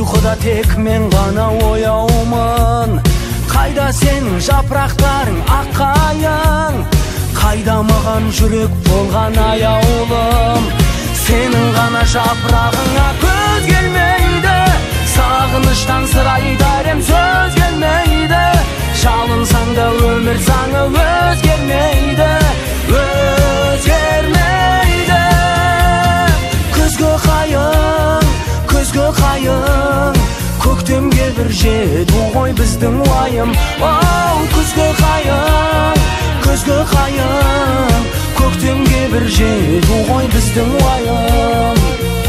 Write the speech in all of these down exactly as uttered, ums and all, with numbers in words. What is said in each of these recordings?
Ұйқыда тек мен ғана ояумын. Қайда сенің жапырақтарың аққайың, қайда маған жүрек болған аяулым. Сенің ғана жапырағыңа көз келмейді, сағыныштан сыр айтарым сөз келмейді. Жалынсаң да өмір заңы өзгермейді, өзгермейді. Көзге қайың, көзге қайың, көктемге бір жету ғой біздің уайым. Оу, көзге қайың, көзге қайың, көктемге бір жету ғой біздің уайым.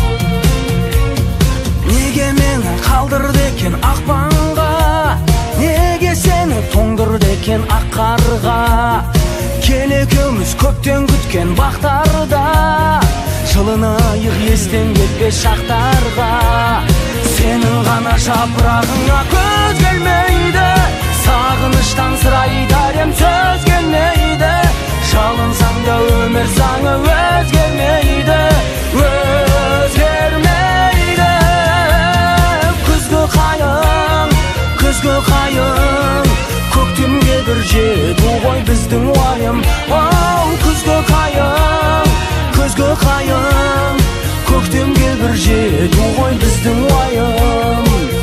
Неге мені қалдырды екен ақпанға, неге сені тоңдырды екен ақ қарға? Кел екеуміз көптен күткен бақтарда, жылынайық естен кетпес шақтарға. Сенің ғана жапырағыңа көз келмейді, сағыныштан сыр айтарым сөз келмейді. Жалынсаң да өмір заңы өзгермейді, өзгермейді. Күзгі қайың, күзгі қайың, көктемге бір жету ғой біздің уайым. Оу, күзгі қайың, күзгі қайың, көктемге бір жету ғой біздің уайым.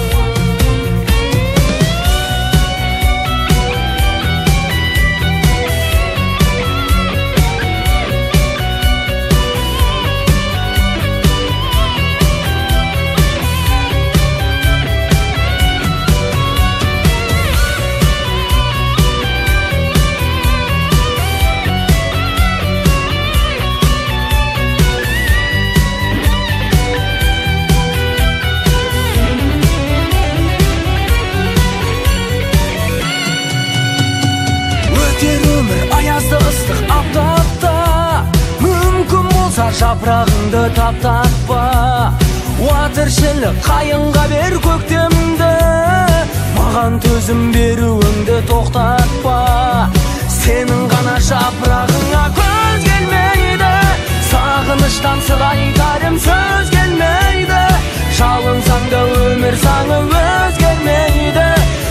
Жапырағыңды таптатпа, уатыршылық қайынға бер көктемді. Маған төзім беруіңді тоқтатпа, сенің ғана жапырағыңа көз келмейді, сағыныштан сыр айтарым сөз келмейді. Жалынсаң да өмір заңы өзгермейді,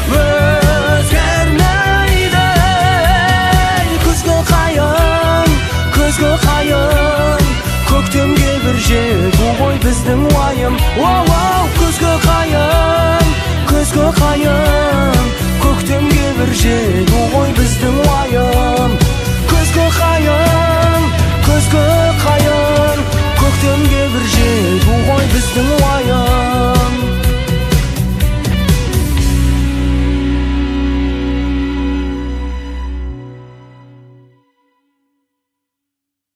өзгермейді. Күзгі қайың, күзгі қайың, көктемге бір жету ғой біздің уайым. Оу, күзгі қайың, күзгі қайың, көктемге бір жету ғой біздің уайым. Күзгі қайың, күзгі қайың, көктемге бір жету ғой біздің уайым.